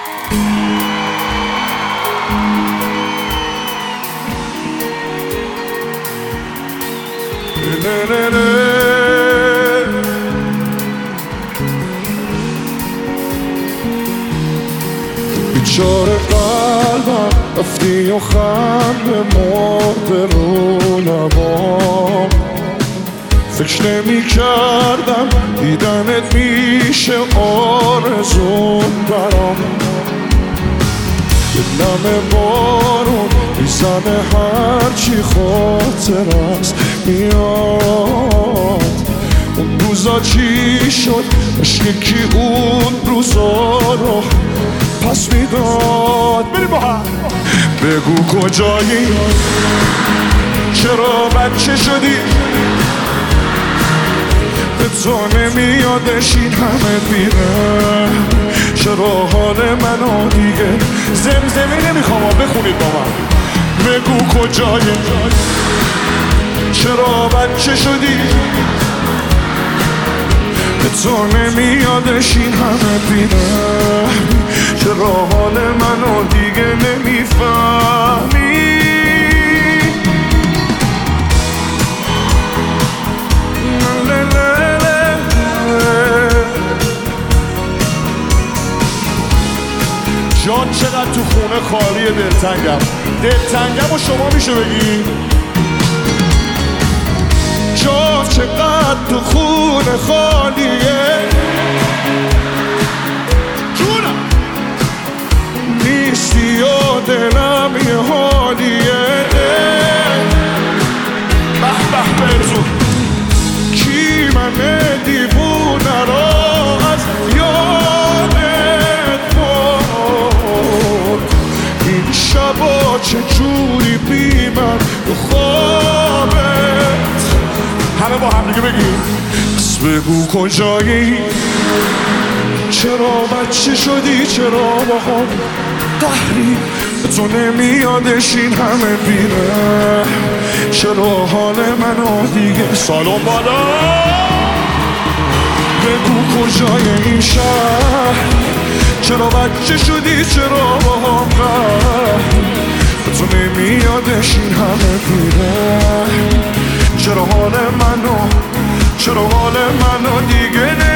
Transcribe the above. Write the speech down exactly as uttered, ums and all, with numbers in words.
بیچاره قلبم رفتی و خنده مرده رو لبام، فکر نمی کردم دیدنت میشه آرزون برام. دلم بارون میزنه هرچی خاطر است میاد. اون روزا چی شد؟ اش یکی اون روزا رو پس میداد. بریم با هم بگو کجایی، چرا بچه شدی، به تو نمیادش این همه بیره، چرا حال منو دیگه زمزمی نمیخوام بخونید با من. بگو کجایی، چرا بچه شدی، به تو نمیادش این همه بیره، چرا حال منو دیگه نمیفهمی. جان چقدر تو خونه خالی دلتنگم، دلتنگم و شما میشه بگی جان چقدر تو خونه خالیه، جونم نیستی و دلم یه حالیه. به به برزون کی من دیوونه را از یادت برد، این شبا چجوری بی من تو خوابت. همه با هم دیگه بگیم بس بگو کجایی، چرا بچه شدی، چرا با هم قهری، تو نمیادش این همه بیره، چرا حال منو دیگه سالون بالا. بگو کجای این شهر، چرا بچه شدی، چرا با هم قهری، تو نمیادش این همه بیره، چرا حال منو چرا حال منو دیگه